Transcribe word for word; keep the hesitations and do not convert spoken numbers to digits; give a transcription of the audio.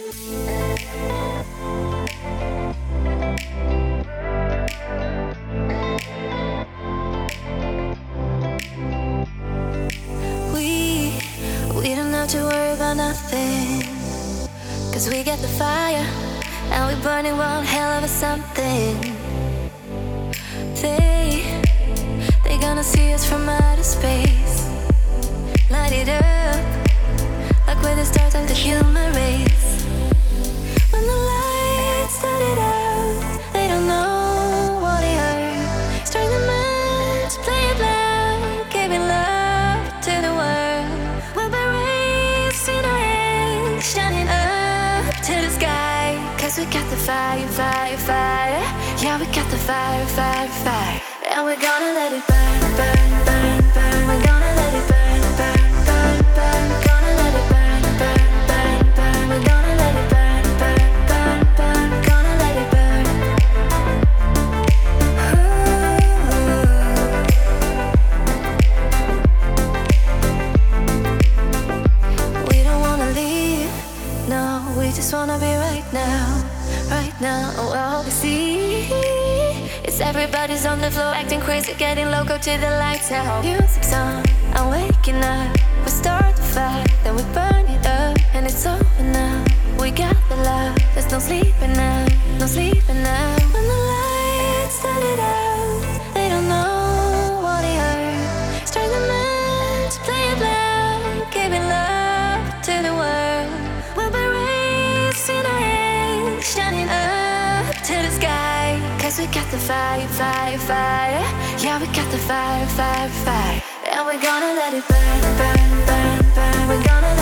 We, we don't have to worry about nothing, 'cause we got the fire, and we're burning one hell of a something. They, they gonna see us from outer space. Light it up, like we're the stars of the human race. When the lights turn it out, they don't know what they heard. Strike the match, play it loud, giving love to the world. We'll be raising our hands, shining up to the sky. 'Cause we got the fire, fire, fire. Yeah, we got the fire, fire, fire. And we're gonna let it burn, burn, burn, burn. We're gonna let it burn, burn, burn, burn. Gonna let it burn, burn, burn, burn. We're gonna let it burn, burn, burn, burn. Gonna let it burn. Ooh. We don't wanna leave, no. We just wanna be right now, right now. All we see is everybody's on the floor acting crazy, getting loco till the lights out. Music's on, I'm waking up. We start the fire, then we burn it up, and it's over now. We got the love, there's no sleeping now, no sleeping now. When the lights turn it out, they don't know what they heard. Strike the match, play it loud, giving love to the world. We'll be raising our hands, shining up to the sky. 'Cause we got the fire, fire, fire. Yeah, we got the fire, fire, fire. And we're gonna let it burn, burn, burn, burn. We're gonna